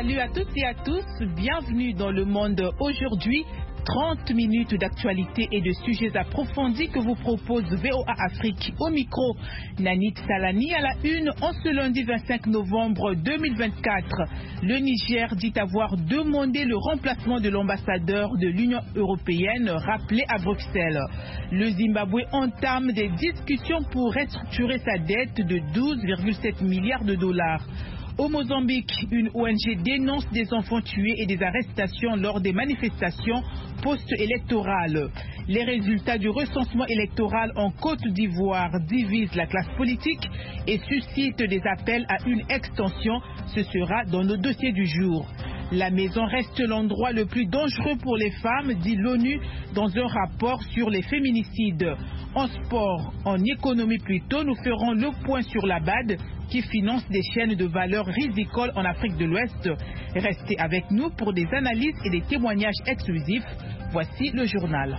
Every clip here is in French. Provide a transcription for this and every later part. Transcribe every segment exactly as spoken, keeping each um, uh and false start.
Salut à toutes et à tous, bienvenue dans Le Monde aujourd'hui. trente minutes d'actualité et de sujets approfondis que vous propose V O A Afrique. Au micro, Nanit Salani à la une en ce lundi vingt-cinq novembre deux mille vingt-quatre. Le Niger dit avoir demandé le remplacement de l'ambassadeur de l'Union européenne rappelé à Bruxelles. Le Zimbabwe entame des discussions pour restructurer sa dette de douze virgule sept milliards de dollars. Au Mozambique, une O N G dénonce des enfants tués et des arrestations lors des manifestations post-électorales. Les résultats du recensement électoral en Côte d'Ivoire divisent la classe politique et suscitent des appels à une extension. Ce sera dans nos dossiers du jour. La maison reste l'endroit le plus dangereux pour les femmes, dit l'ONU dans un rapport sur les féminicides. En sport, en économie plutôt, nous ferons le point sur la B A D qui finance des chaînes de valeur rizicoles en Afrique de l'Ouest. Restez avec nous pour des analyses et des témoignages exclusifs. Voici le journal.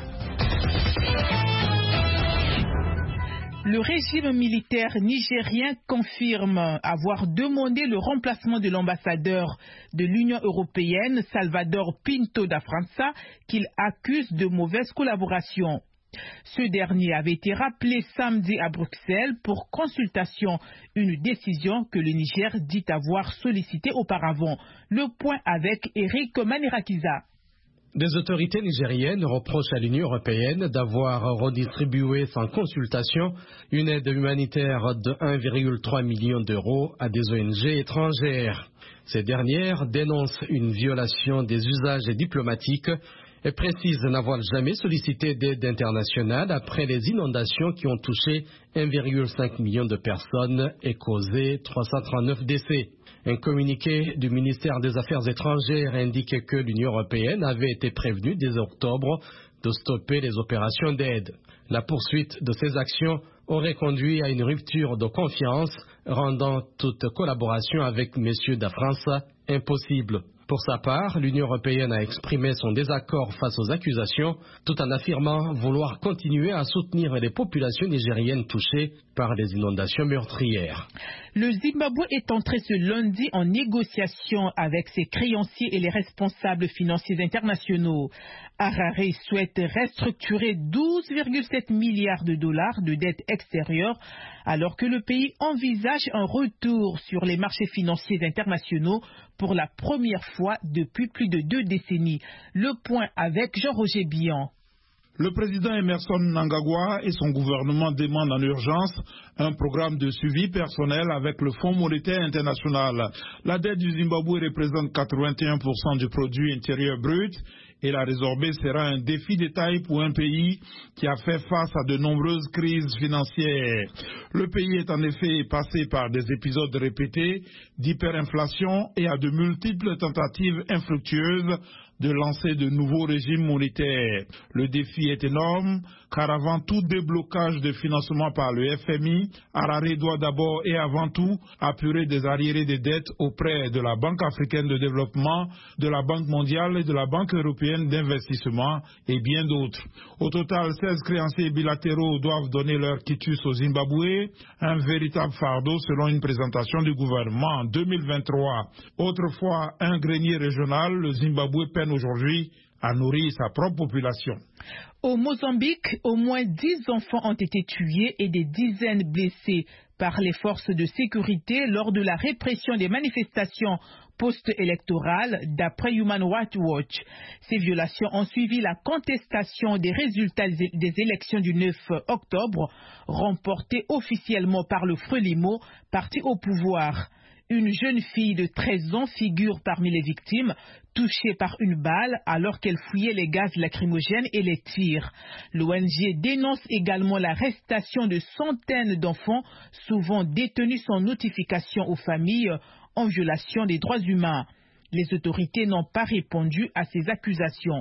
Le régime militaire nigérien confirme avoir demandé le remplacement de l'ambassadeur de l'Union européenne, Salvador Pinto da França, qu'il accuse de mauvaise collaboration. Ce dernier avait été rappelé samedi à Bruxelles pour consultation, une décision que le Niger dit avoir sollicitée auparavant. Le point avec Eric Manirakiza. Des autorités nigériennes reprochent à l'Union européenne d'avoir redistribué sans consultation une aide humanitaire de un virgule trois million d'euros à des O N G étrangères. Ces dernières dénoncent une violation des usages diplomatiques et précisent n'avoir jamais sollicité d'aide internationale après les inondations qui ont touché un virgule cinq million de personnes et causé trois cent trente-neuf décès. Un communiqué du ministère des Affaires étrangères indique que l'Union européenne avait été prévenue dès octobre de stopper les opérations d'aide. La poursuite de ces actions aurait conduit à une rupture de confiance, rendant toute collaboration avec M. da França impossible. Pour sa part, l'Union européenne a exprimé son désaccord face aux accusations, tout en affirmant vouloir continuer à soutenir les populations nigériennes touchées par les inondations meurtrières. Le Zimbabwe est entré ce lundi en négociation avec ses créanciers et les responsables financiers internationaux. Harare souhaite restructurer douze virgule sept milliards de dollars de dettes extérieures, alors que le pays envisage un retour sur les marchés financiers internationaux pour la première fois depuis plus de deux décennies. Le point avec Jean-Roger Bihan. Le président Emmerson Mnangagwa et son gouvernement demandent en urgence un programme de suivi personnel avec le Fonds monétaire international. La dette du Zimbabwe représente quatre-vingt-un pour cent du produit intérieur brut et la résorber sera un défi de taille pour un pays qui a fait face à de nombreuses crises financières. Le pays est en effet passé par des épisodes répétés d'hyperinflation et à de multiples tentatives infructueuses de lancer de nouveaux régimes monétaires. Le défi est énorme, car avant tout déblocage de financement par le F M I, Harare doit d'abord et avant tout apurer des arriérés de dettes auprès de la Banque africaine de développement, de la Banque mondiale et de la Banque européenne d'investissement et bien d'autres. Au total, seize créanciers bilatéraux doivent donner leur quitus au Zimbabwe, un véritable fardeau selon une présentation du gouvernement en deux mille vingt-trois. Autrefois un grenier régional, le Zimbabwe peine aujourd'hui à nourrir sa propre population. Au Mozambique, au moins dix enfants ont été tués et des dizaines blessés par les forces de sécurité lors de la répression des manifestations post-électorales, d'après Human Rights Watch. Ces violations ont suivi la contestation des résultats des élections du neuf octobre, remportées officiellement par le Frelimo, parti au pouvoir. Une jeune fille de treize ans figure parmi les victimes, touchée par une balle alors qu'elle fouillait les gaz lacrymogènes et les tirs. L'O N G dénonce également l'arrestation de centaines d'enfants, souvent détenus sans notification aux familles, en violation des droits humains. Les autorités n'ont pas répondu à ces accusations.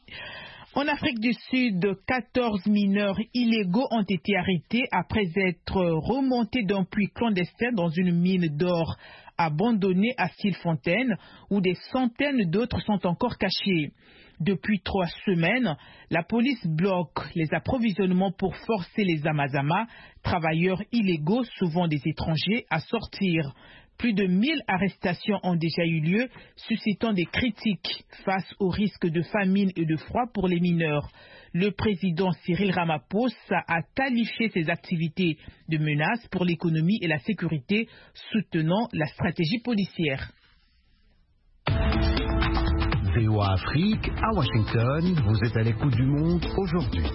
En Afrique du Sud, quatorze mineurs illégaux ont été arrêtés après être remontés d'un puits clandestin dans une mine d'or abandonnée à Stilfontein, où des centaines d'autres sont encore cachés. Depuis trois semaines, la police bloque les approvisionnements pour forcer les Amazama, travailleurs illégaux, souvent des étrangers, à sortir. Plus de mille arrestations ont déjà eu lieu, suscitant des critiques face au risque de famine et de froid pour les mineurs. Le président Cyril Ramaphosa a qualifié ces activités de menaces pour l'économie et la sécurité, soutenant la stratégie policière. V O A Afrique, à Washington, vous êtes à l'écoute du monde aujourd'hui.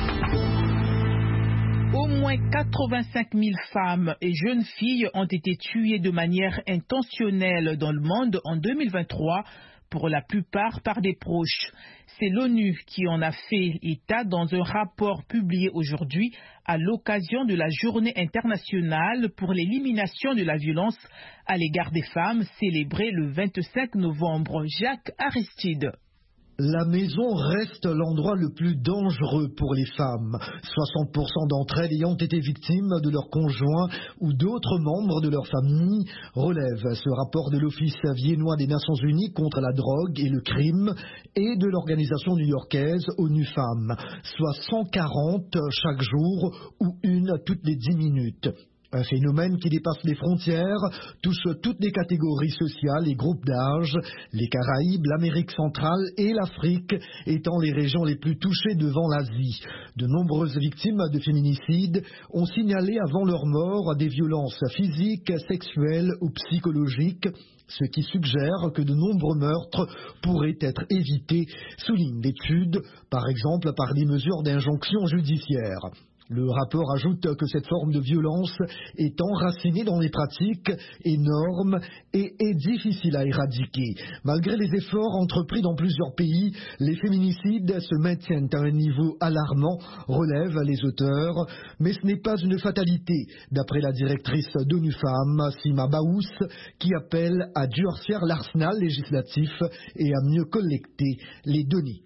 Au moins quatre-vingt-cinq mille femmes et jeunes filles ont été tuées de manière intentionnelle dans le monde en deux mille vingt-trois, pour la plupart par des proches. C'est l'ONU qui en a fait état dans un rapport publié aujourd'hui à l'occasion de la Journée internationale pour l'élimination de la violence à l'égard des femmes, célébrée le vingt-cinq novembre. Jacques Aristide. La maison reste l'endroit le plus dangereux pour les femmes, soixante pour cent d'entre elles ayant été victimes de leur conjoint ou d'autres membres de leur famille, relève ce rapport de l'Office viennois des Nations Unies contre la drogue et le crime et de l'organisation new-yorkaise ONU Femmes, soit cent quarante chaque jour ou une toutes les dix minutes. Un phénomène qui dépasse les frontières, touche toutes les catégories sociales et groupes d'âge, les Caraïbes, l'Amérique centrale et l'Afrique étant les régions les plus touchées devant l'Asie. De nombreuses victimes de féminicides ont signalé avant leur mort des violences physiques, sexuelles ou psychologiques, ce qui suggère que de nombreux meurtres pourraient être évités, souligne l'étude, par exemple par des mesures d'injonction judiciaire. Le rapport ajoute que cette forme de violence est enracinée dans les pratiques énormes et est difficile à éradiquer. Malgré les efforts entrepris dans plusieurs pays, les féminicides se maintiennent à un niveau alarmant, relèvent les auteurs, mais ce n'est pas une fatalité, d'après la directrice d'ONU Femmes, Sima Baous, qui appelle à durcir l'arsenal législatif et à mieux collecter les données.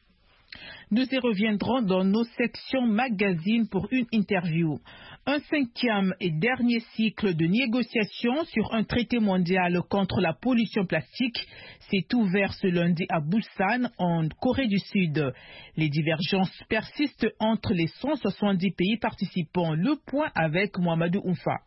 Nous y reviendrons dans nos sections magazines pour une interview. Un cinquième et dernier cycle de négociations sur un traité mondial contre la pollution plastique s'est ouvert ce lundi à Busan, en Corée du Sud. Les divergences persistent entre les cent soixante-dix pays participants. Le point avec Mohamedou Oumfa.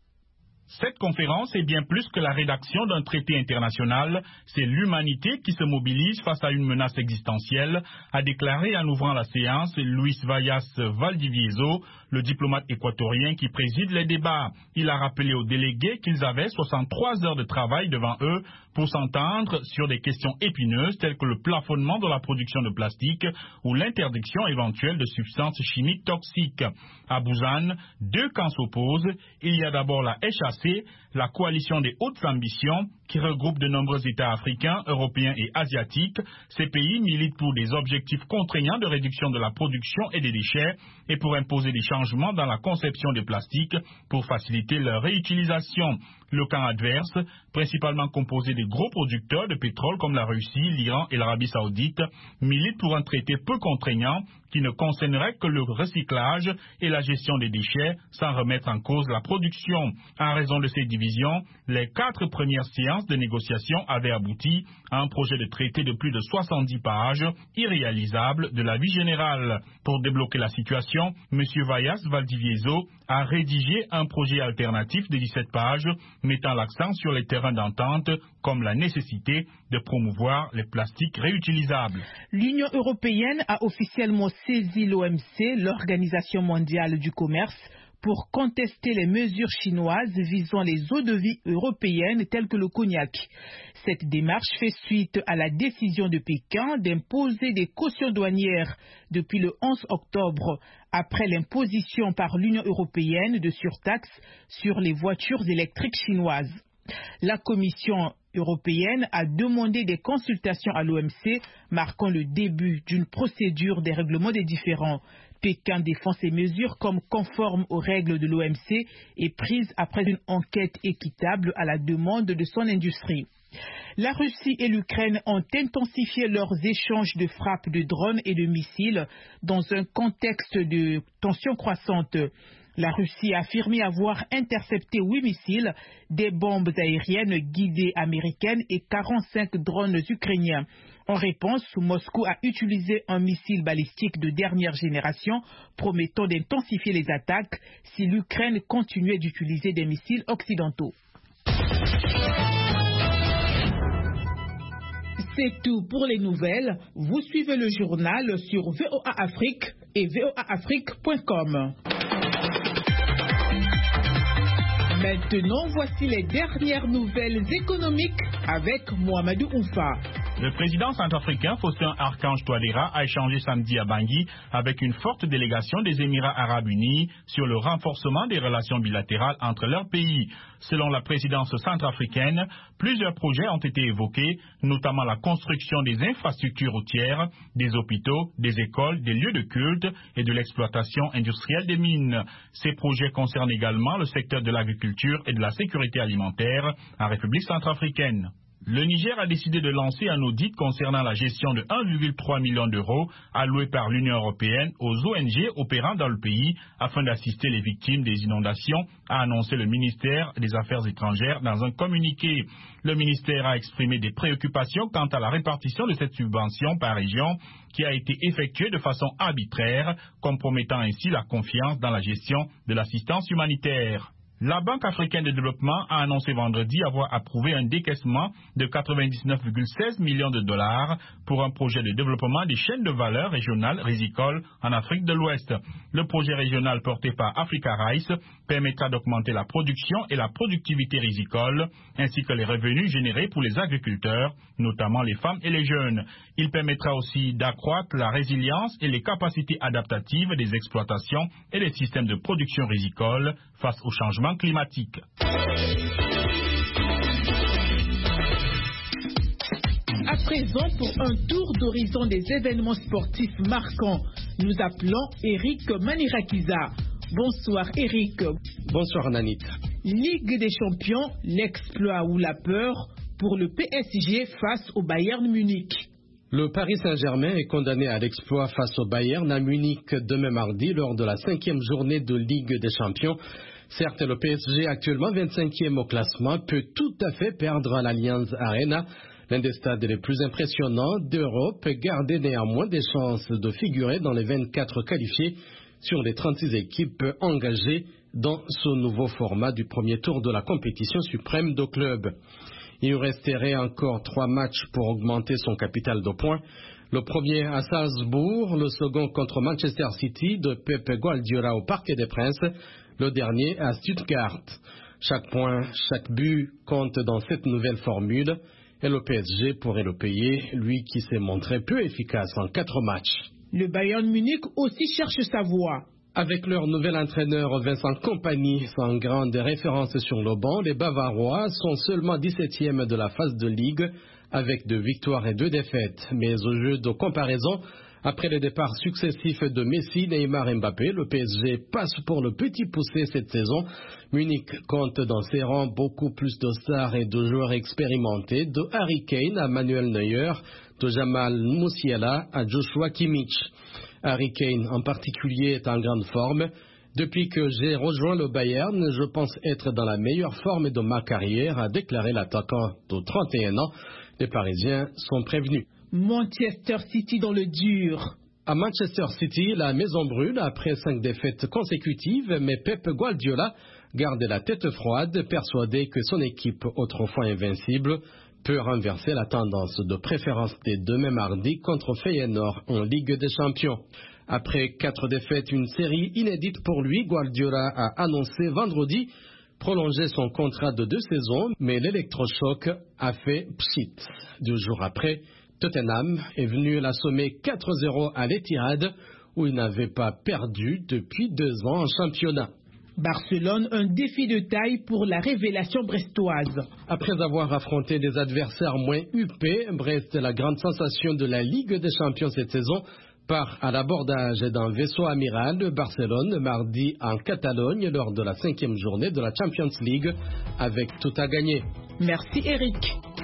Cette conférence est bien plus que la rédaction d'un traité international, c'est l'humanité qui se mobilise face à une menace existentielle, a déclaré en ouvrant la séance Luis Vallas Valdivieso, le diplomate équatorien qui préside les débats. Il a rappelé aux délégués qu'ils avaient soixante-trois heures de travail devant eux pour s'entendre sur des questions épineuses telles que le plafonnement de la production de plastique ou l'interdiction éventuelle de substances chimiques toxiques. À Busan, deux camps s'opposent. Il y a d'abord la H A C, la coalition des hautes ambitions, qui regroupe de nombreux États africains, européens et asiatiques. Ces pays militent pour des objectifs contraignants de réduction de la production et des déchets et pour imposer des changements dans la conception des plastiques pour faciliter leur réutilisation. Le camp adverse, principalement composé des gros producteurs de pétrole comme la Russie, l'Iran et l'Arabie Saoudite, milite pour un traité peu contraignant qui ne concernerait que le recyclage et la gestion des déchets sans remettre en cause la production. En raison de ces divisions, les quatre premières séances de négociation avaient abouti à un projet de traité de plus de soixante-dix pages, irréalisable de la vie générale. Pour débloquer la situation, M. Vallas Valdivieso a rédigé un projet alternatif de dix-sept pages, mettant l'accent sur les terrains d'entente comme la nécessité de promouvoir les plastiques réutilisables. L'Union européenne a officiellement saisi l'O M C, l'Organisation mondiale du commerce, pour contester les mesures chinoises visant les eaux de vie européennes telles que le cognac. Cette démarche fait suite à la décision de Pékin d'imposer des cautions douanières depuis le onze octobre, après l'imposition par l'Union européenne de surtaxes sur les voitures électriques chinoises. La Commission européenne a demandé des consultations à l'O M C, marquant le début d'une procédure des règlements des différends. Pékin défend ces mesures comme conformes aux règles de l'O M C et prises après une enquête équitable à la demande de son industrie. La Russie et l'Ukraine ont intensifié leurs échanges de frappes de drones et de missiles dans un contexte de tensions croissantes. La Russie a affirmé avoir intercepté huit missiles, des bombes aériennes guidées américaines et quarante-cinq drones ukrainiens. En réponse, Moscou a utilisé un missile balistique de dernière génération, promettant d'intensifier les attaques si l'Ukraine continuait d'utiliser des missiles occidentaux. C'est tout pour les nouvelles. Vous suivez le journal sur V O A Afrique et V O A Afrique point com. Maintenant, voici les dernières nouvelles économiques avec Mohamedou Oufa. Le président centrafricain Faustin Archange Touadéra a échangé samedi à Bangui avec une forte délégation des Émirats arabes unis sur le renforcement des relations bilatérales entre leurs pays. Selon la présidence centrafricaine, plusieurs projets ont été évoqués, notamment la construction des infrastructures routières, des hôpitaux, des écoles, des lieux de culte et de l'exploitation industrielle des mines. Ces projets concernent également le secteur de l'agriculture et de la sécurité alimentaire en République centrafricaine. Le Niger a décidé de lancer un audit concernant la gestion de un virgule trois million d'euros alloués par l'Union européenne aux O N G opérant dans le pays afin d'assister les victimes des inondations, a annoncé le ministère des Affaires étrangères dans un communiqué. Le ministère a exprimé des préoccupations quant à la répartition de cette subvention par région qui a été effectuée de façon arbitraire, compromettant ainsi la confiance dans la gestion de l'assistance humanitaire. La Banque africaine de développement a annoncé vendredi avoir approuvé un décaissement de quatre-vingt-dix-neuf virgule seize millions de dollars pour un projet de développement des chaînes de valeur régionales rizicoles en Afrique de l'Ouest. Le projet régional porté par Africa Rice permettra d'augmenter la production et la productivité rizicole, ainsi que les revenus générés pour les agriculteurs, notamment les femmes et les jeunes. Il permettra aussi d'accroître la résilience et les capacités adaptatives des exploitations et des systèmes de production rizicole face au changement climatique. À présent, pour un tour d'horizon des événements sportifs marquants, nous appelons Eric Manirakiza. Bonsoir Eric. Bonsoir Nanit. Ligue des champions, l'exploit ou la peur pour le P S G face au Bayern Munich. Le Paris Saint-Germain est condamné à l'exploit face au Bayern à Munich demain mardi lors de la cinquième journée de Ligue des champions. Certes, le P S G, actuellement vingt-cinquième au classement, peut tout à fait perdre à l'Allianz Arena. L'un des stades les plus impressionnants d'Europe, gardait néanmoins des chances de figurer dans les vingt-quatre qualifiés sur les trente-six équipes engagées dans ce nouveau format du premier tour de la compétition suprême de clubs. Il resterait encore trois matchs pour augmenter son capital de points. Le premier à Salzbourg, le second contre Manchester City de Pep Guardiola au Parc des Princes, le dernier à Stuttgart. Chaque point, chaque but compte dans cette nouvelle formule et le P S G pourrait le payer, lui qui s'est montré peu efficace en quatre matchs. Le Bayern Munich aussi cherche sa voie. Avec leur nouvel entraîneur Vincent Kompany sans grande référence sur le banc, les Bavarois sont seulement dix-septième de la phase de Ligue avec deux victoires et deux défaites. Mais au jeu de comparaison, après les départs successifs de Messi, Neymar et Mbappé, le P S G passe pour le petit poussé cette saison. Munich compte dans ses rangs beaucoup plus de stars et de joueurs expérimentés, de Harry Kane à Manuel Neuer, de Jamal Musiala à Joshua Kimmich. Harry Kane en particulier est en grande forme. Depuis que j'ai rejoint le Bayern, je pense être dans la meilleure forme de ma carrière, a déclaré l'attaquant de trente et un ans. Les Parisiens sont prévenus. Manchester City dans le dur. À Manchester City, la maison brûle après cinq défaites consécutives, mais Pep Guardiola garde la tête froide, persuadé que son équipe, autrefois invincible, peut renverser la tendance, de préférence dès demain mardi contre Feyenoord en Ligue des Champions. Après quatre défaites, une série inédite pour lui, Guardiola a annoncé vendredi prolonger son contrat de deux saisons, mais l'électrochoc a fait pchit. Deux jours après, Tottenham est venu l'assommer quatre zéro à l'Etihad, où il n'avait pas perdu depuis deux ans en championnat. Barcelone, un défi de taille pour la révélation brestoise. Après avoir affronté des adversaires moins huppés, Brest est la grande sensation de la Ligue des Champions cette saison, part à l'abordage d'un vaisseau amiral de Barcelone mardi en Catalogne lors de la cinquième journée de la Champions League avec tout à gagner. Merci Eric.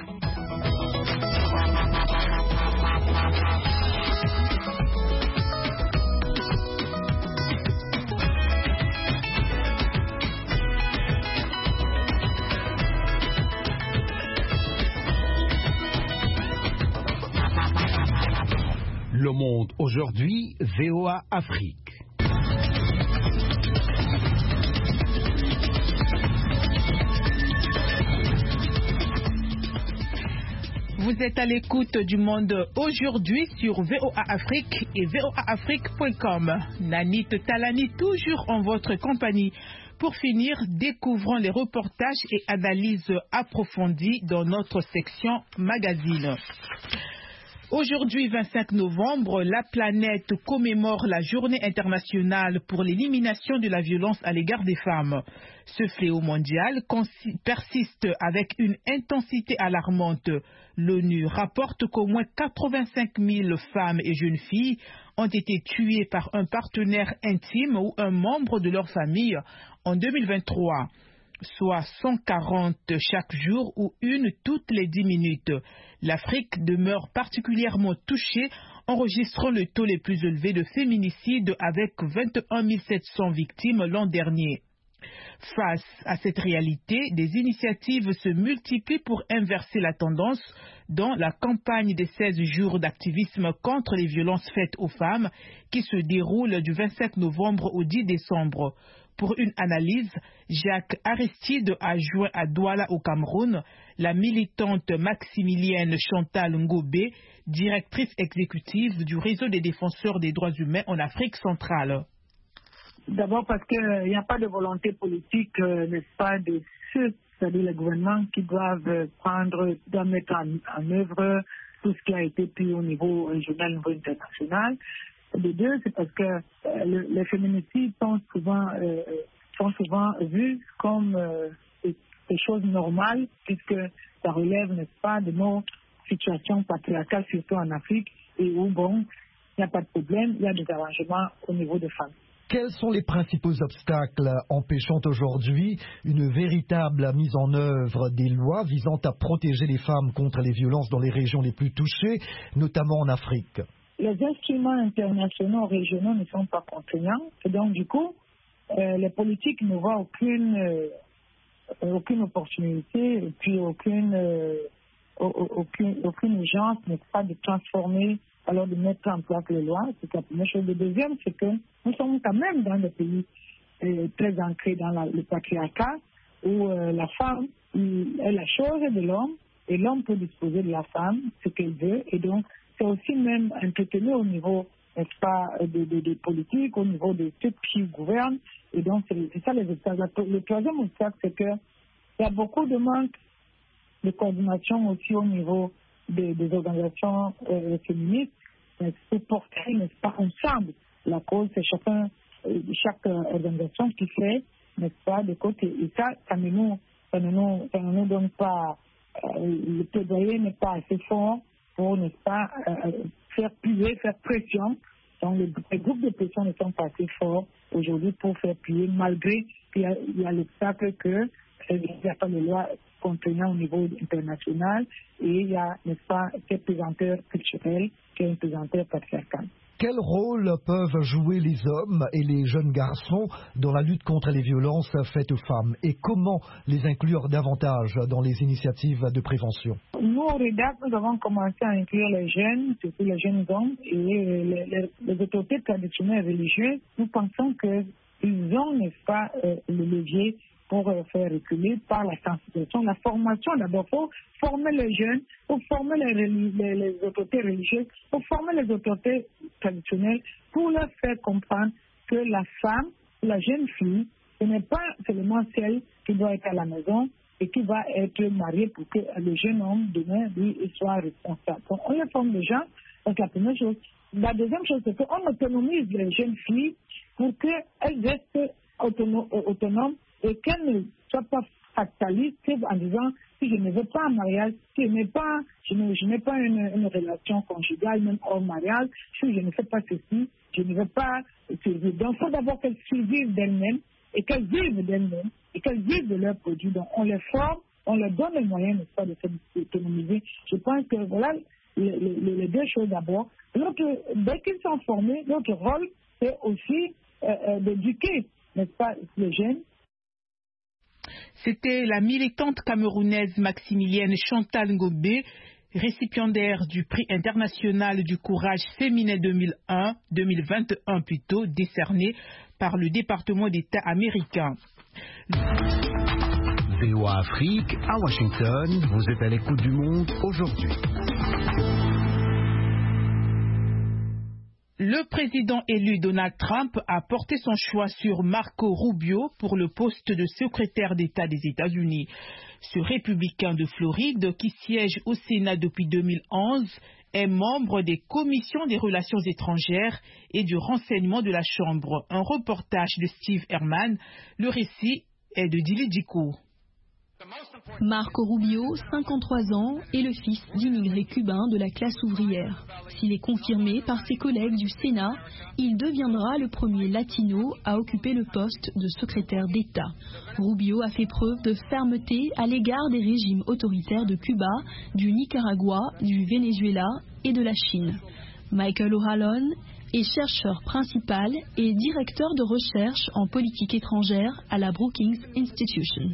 Le Monde aujourd'hui, V O A Afrique. Vous êtes à l'écoute du Monde aujourd'hui sur V O A Afrique et V O A Afrique point com. Nanit Talani toujours en votre compagnie. Pour finir, découvrons les reportages et analyses approfondies dans notre section magazine. Aujourd'hui, vingt-cinq novembre, la planète commémore la Journée internationale pour l'élimination de la violence à l'égard des femmes. Ce fléau mondial persiste avec une intensité alarmante. L'ONU rapporte qu'au moins quatre-vingt-cinq mille femmes et jeunes filles ont été tuées par un partenaire intime ou un membre de leur famille en deux mille vingt-trois. Soit cent quarante chaque jour ou une toutes les dix minutes. L'Afrique demeure particulièrement touchée, enregistrant le taux le plus élevé de féminicide avec vingt et un mille sept cents victimes l'an dernier. Face à cette réalité, des initiatives se multiplient pour inverser la tendance dans la campagne des seize jours d'activisme contre les violences faites aux femmes qui se déroule du vingt-cinq novembre au dix décembre. Pour une analyse, Jacques Aristide a joint à Douala au Cameroun la militante maximilienne Chantal Ngobé, directrice exécutive du réseau des défenseurs des droits humains en Afrique centrale. D'abord parce qu'il n'y a pas de volonté politique, euh, n'est-ce pas, de ceux, c'est-à-dire les gouvernements qui doivent prendre, doivent mettre en, en œuvre tout ce qui a été pris au niveau régional, au niveau international. Les deux, c'est parce que euh, le, les féminicides sont souvent, euh, sont souvent vus comme euh, des, des choses normales, puisque ça relève, n'est-ce pas, de nos situations patriarcales, surtout en Afrique, et où, bon, il n'y a pas de problème, il y a des arrangements au niveau des femmes. Quels sont les principaux obstacles empêchant aujourd'hui une véritable mise en œuvre des lois visant à protéger les femmes contre les violences dans les régions les plus touchées, notamment en Afrique? Les instruments internationaux régionaux ne sont pas contraignants et donc du coup, euh, les politiques ne voient aucune, euh, aucune opportunité et puis aucune, euh, aucune, aucune urgence, n'est-ce pas, de transformer, alors de mettre en place les lois. C'est la première chose. Le deuxième, c'est que nous sommes quand même dans des pays euh, très ancrés dans la, le patriarcat où euh, la femme est la chose de l'homme et l'homme peut disposer de la femme, ce qu'elle veut, et donc c'est aussi même entretenu au niveau, n'est-ce pas, des de, de politiques, au niveau de ceux qui gouvernent. Et donc, c'est ça les obstacles. Le troisième obstacle, c'est qu'il y a beaucoup de manque de coordination aussi au niveau des, des organisations euh, féministes pour porter, n'est-ce pas, ensemble la cause. C'est chacun, chaque organisation qui fait, n'est-ce pas, de côté. Et ça, ça ne nous, ça ne nous, ça ne nous donne pas, euh, le plaidoyer n'est pas assez fort pour, n'est-ce pas, euh, faire plier, faire pression. Donc, les, les groupes de pression ne sont pas assez forts aujourd'hui pour faire plier, malgré qu'il y a, il y a l'obstacle que euh, il n'y a pas de loi contraignant au niveau international et il y a, n'est-ce pas, cette pesanteur culturelle qui est une pesanteur patriarcale. Quel rôle peuvent jouer les hommes et les jeunes garçons dans la lutte contre les violences faites aux femmes et comment les inclure davantage dans les initiatives de prévention? Nous, au REDAC, nous avons commencé à inclure les jeunes, surtout les jeunes hommes et les, les, les autorités traditionnelles religieuses. Nous pensons qu'ils ont, n'est-ce pas, euh, le levier pour euh, faire reculer par la sensibilisation, la formation. D'abord, il faut former les jeunes, il faut former les, les, les autorités religieuses, il faut former les autorités traditionnelles pour leur faire comprendre que la femme, la jeune fille, ce n'est pas seulement celle qui doit être à la maison et qui va être mariée pour que le jeune homme, demain, lui, soit responsable. Donc, on les forme déjà, c'est la première chose. La deuxième chose, c'est qu'on autonomise les jeunes filles pour qu'elles restent autonomes, autonomes et qu'elles ne soient pas fatalistes en disant si je ne veux pas un mariage, si je n'ai pas, je ne, je n'ai pas une, une relation conjugale, même hors mariage, si je ne fais pas ceci, je ne veux pas survivre. Donc, il faut d'abord qu'elles survivent d'elles-mêmes et qu'elles vivent d'elles-mêmes et qu'elles vivent de leurs produits. Donc, on les forme, on leur donne les moyens, n'est-ce pas, de s'autonomiser. Je pense que voilà les, les, les deux choses d'abord. Notre, dès qu'ils sont formés, notre rôle, c'est aussi euh, euh, d'éduquer, n'est-ce pas, les jeunes. C'était la militante camerounaise maximilienne Chantal Ngobé, récipiendaire du prix international du courage féminin deux mille un, deux mille vingt et un plutôt, décerné par le département d'État américain. V O A Afrique, à Washington, vous êtes à l'écoute du monde aujourd'hui. Le président élu Donald Trump a porté son choix sur Marco Rubio pour le poste de secrétaire d'État des États-Unis. Ce républicain de Floride, qui siège au Sénat depuis deux mille onze, est membre des commissions des relations étrangères et du renseignement de la Chambre. Un reportage de Steve Herman. Le récit est de Dili Diko. Marco Rubio, cinquante-trois ans, est le fils d'immigrés cubains de la classe ouvrière. S'il est confirmé par ses collègues du Sénat, il deviendra le premier latino à occuper le poste de secrétaire d'État. Rubio a fait preuve de fermeté à l'égard des régimes autoritaires de Cuba, du Nicaragua, du Venezuela et de la Chine. Michael O'Halloran est chercheur principal et directeur de recherche en politique étrangère à la Brookings Institution.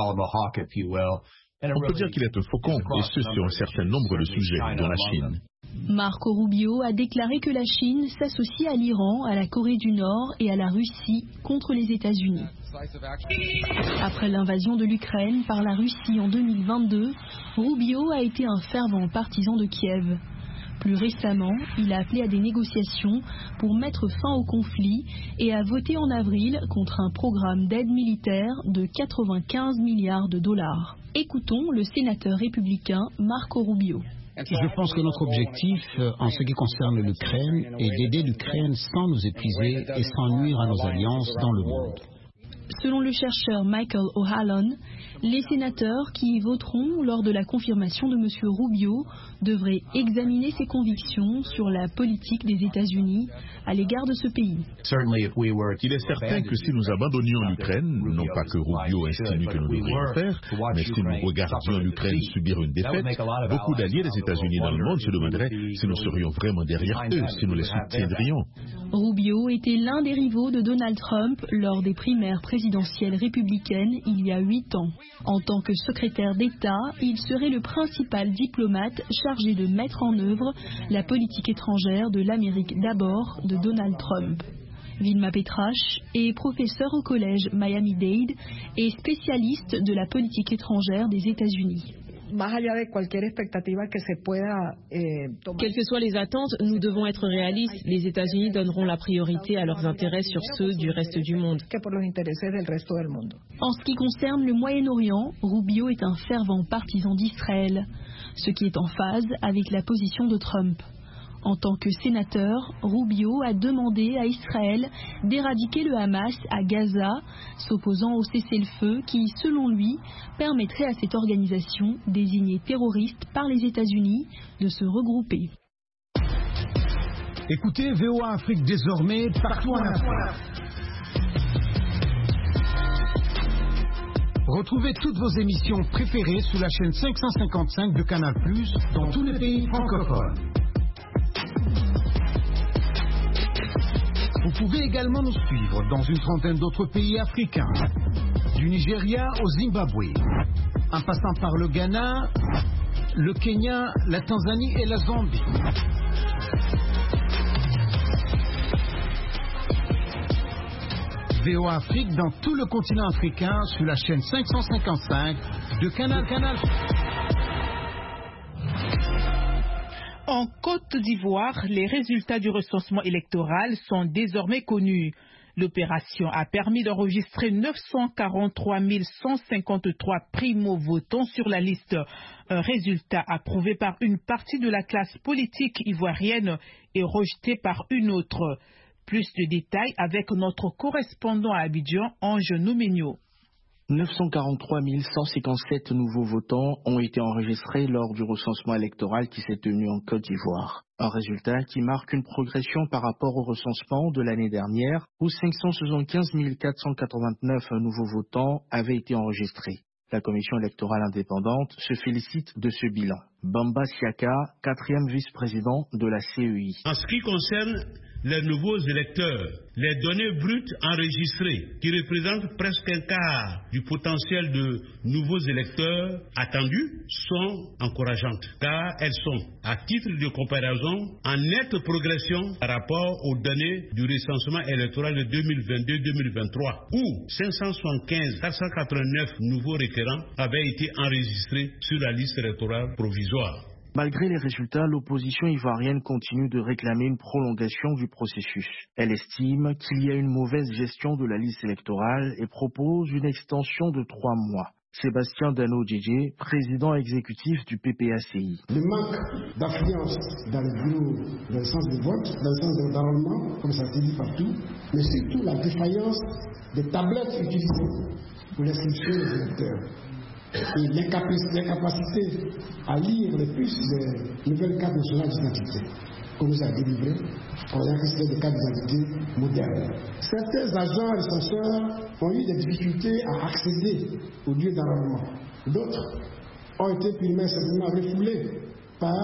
On peut dire qu'il est un faucon, et ce sur un certain nombre de sujets, dont la Chine. Marco Rubio a déclaré que la Chine s'associe à l'Iran, à la Corée du Nord et à la Russie contre les États-Unis. Après l'invasion de l'Ukraine par la Russie en deux mille vingt-deux, Rubio a été un fervent partisan de Kiev. Plus récemment, il a appelé à des négociations pour mettre fin au conflit et a voté en avril contre un programme d'aide militaire de quatre-vingt-quinze milliards de dollars. Écoutons le sénateur républicain Marco Rubio. Je pense que notre objectif, en ce qui concerne l'Ukraine, est d'aider l'Ukraine sans nous épuiser et sans nuire à nos alliances dans le monde. Selon le chercheur Michael O'Halloran, les sénateurs qui y voteront lors de la confirmation de M. Rubio devraient examiner ses convictions sur la politique des États-Unis à l'égard de ce pays. Il est certain que si nous abandonnions l'Ukraine, non pas que Rubio insinue que nous devrions le faire, mais si nous regardions l'Ukraine subir une défaite, beaucoup d'alliés des États-Unis dans le monde se demanderaient si nous serions vraiment derrière eux, si nous les soutiendrions. Rubio était l'un des rivaux de Donald Trump lors des primaires présidentielles républicaines il y a huit ans. En tant que secrétaire d'État, il serait le principal diplomate chargé de mettre en œuvre la politique étrangère de l'Amérique d'abord de Donald Trump. Vilma Petrache est professeure au collège Miami-Dade et spécialiste de la politique étrangère des États-Unis. Quelles que soient les attentes, nous devons être réalistes. Les États-Unis donneront la priorité à leurs intérêts sur ceux du reste du monde. En ce qui concerne le Moyen-Orient, Rubio est un fervent partisan d'Israël, ce qui est en phase avec la position de Trump. En tant que sénateur, Rubio a demandé à Israël d'éradiquer le Hamas à Gaza, s'opposant au cessez-le-feu qui, selon lui, permettrait à cette organisation, désignée terroriste par les États-Unis, de se regrouper. Écoutez V O A Afrique désormais partout en Afrique. Retrouvez toutes vos émissions préférées sous la chaîne cinq cent cinquante-cinq de Canal plus, dans tous les pays francophones. Vous pouvez également nous suivre dans une trentaine d'autres pays africains, du Nigeria au Zimbabwe, en passant par le Ghana, le Kenya, la Tanzanie et la Zambie. V O A Afrique dans tout le continent africain sur la chaîne cinq cent cinquante-cinq de Canal Canal. En Côte d'Ivoire, les résultats du recensement électoral sont désormais connus. L'opération a permis d'enregistrer neuf cent quarante-trois mille cent cinquante-trois primo-votants sur la liste. Un résultat approuvé par une partie de la classe politique ivoirienne et rejeté par une autre. Plus de détails avec notre correspondant à Abidjan, Ange Nouménio. neuf cent quarante-trois mille cent cinquante-sept nouveaux votants ont été enregistrés lors du recensement électoral qui s'est tenu en Côte d'Ivoire. Un résultat qui marque une progression par rapport au recensement de l'année dernière où cinq cent soixante-quinze mille quatre cent quatre-vingt-neuf nouveaux votants avaient été enregistrés. La commission électorale indépendante se félicite de ce bilan. Bamba Siaka, quatrième vice-président de la C E I. En ce qui concerne les nouveaux électeurs, les données brutes enregistrées, qui représentent presque un quart du potentiel de nouveaux électeurs attendus, sont encourageantes, car elles sont, à titre de comparaison, en nette progression par rapport aux données du recensement électoral de deux mille vingt-deux deux mille vingt-trois, où cinq cent soixante-quinze quatre cent quatre-vingt-neuf nouveaux requérants avaient été enregistrés sur la liste électorale provisoire. Malgré les résultats, l'opposition ivoirienne continue de réclamer une prolongation du processus. Elle estime qu'il y a une mauvaise gestion de la liste électorale et propose une extension de trois mois. Sébastien Dano-Djedje, président exécutif du P P A C I. Le manque d'affluence dans le bureau, dans le sens de vote, dans le sens de l'enrôlement, comme ça se dit partout, mais surtout la défaillance des tablettes utilisées pour l'inscription des électeurs. Et l'incapacité à lire les puces des nouvelles cartes nationales d'identité qu'on nous a délivrées pour l'enregistrement des cartes d'identité modernes. Certains agents recenseurs ont eu des difficultés à accéder au lieu d'enrôlement. D'autres ont été primés simplement refoulés par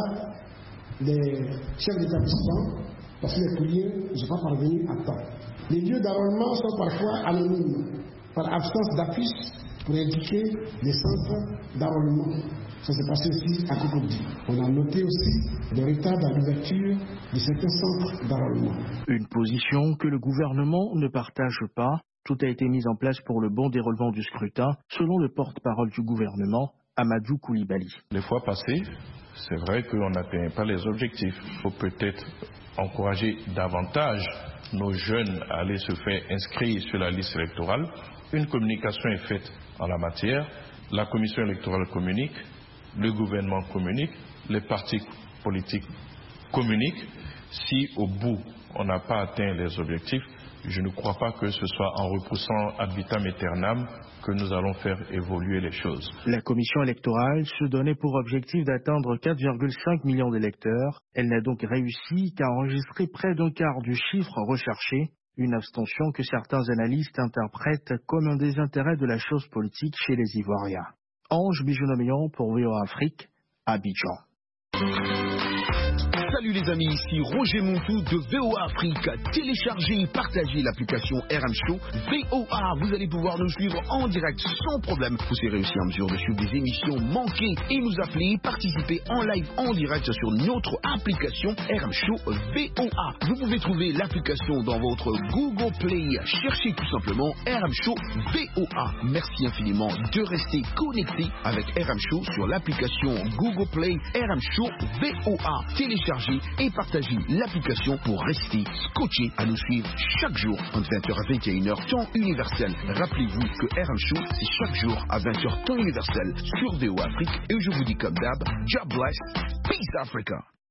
les chefs d'établissement parce que les courriers ne sont pas parvenus à temps. Les lieux d'enrôlement sont parfois anonymes par absence d'affiches pour indiquer les centres d'enrôlement. Ça s'est passé aussi à Cocody. On a noté aussi des retards dans l'ouverture de certains centres d'enrôlement. Une position que le gouvernement ne partage pas. Tout a été mis en place pour le bon déroulement du scrutin, selon le porte-parole du gouvernement, Amadou Koulibaly. Les fois passées, c'est vrai qu'on n'atteint pas les objectifs. Il faut peut-être encourager davantage nos jeunes à aller se faire inscrire sur la liste électorale. Une communication est faite en la matière, la commission électorale communique, le gouvernement communique, les partis politiques communiquent. Si au bout on n'a pas atteint les objectifs, je ne crois pas que ce soit en repoussant ad vitam aeternam que nous allons faire évoluer les choses. La commission électorale se donnait pour objectif d'atteindre quatre virgule cinq millions d'électeurs. Elle n'a donc réussi qu'à enregistrer près d'un quart du chiffre recherché. Une abstention que certains analystes interprètent comme un désintérêt de la chose politique chez les Ivoiriens. Ange Bijounomian pour V O A Afrique, Abidjan. Salut les amis, ici Roger Montou de V O A Afrique. Téléchargez et partagez l'application R M Show V O A. Vous allez pouvoir nous suivre en direct sans problème. Vous serez aussi en mesure de suivre des émissions manquées et nous appeler, participer en live en direct sur notre application R M Show V O A. Vous pouvez trouver l'application dans votre Google Play. Cherchez tout simplement R M Show V O A. Merci infiniment de rester connecté avec R M Show sur l'application Google Play R M Show V O A. Téléchargez et partagez l'application pour rester scotché à nous suivre chaque jour entre vingt heures à vingt et une heures temps universel. Rappelez-vous que R M Show c'est chaque jour à vingt heures temps universel sur V O A Afrique et je vous dis comme d'hab, God bless, peace Africa.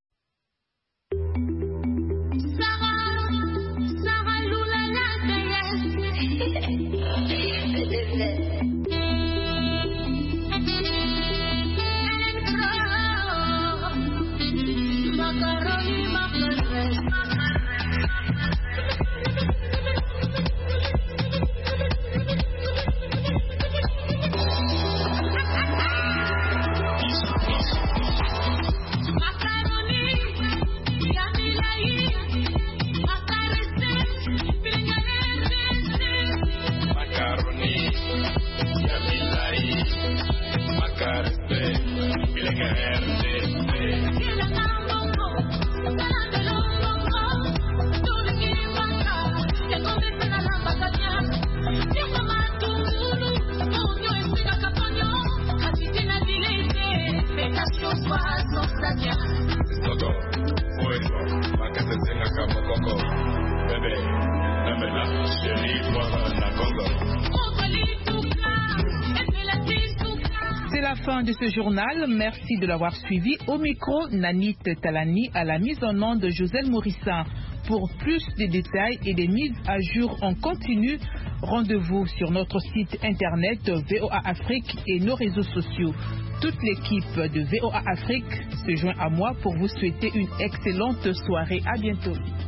C'est la fin de ce journal. Merci de l'avoir suivi. Au micro, Nanit Talani, à la mise en onde de Joselle Mourissin. Pour plus de détails et des mises à jour en continu, rendez-vous sur notre site internet V O A Afrique et nos réseaux sociaux. Toute l'équipe de V O A Afrique se joint à moi pour vous souhaiter une excellente soirée. À bientôt.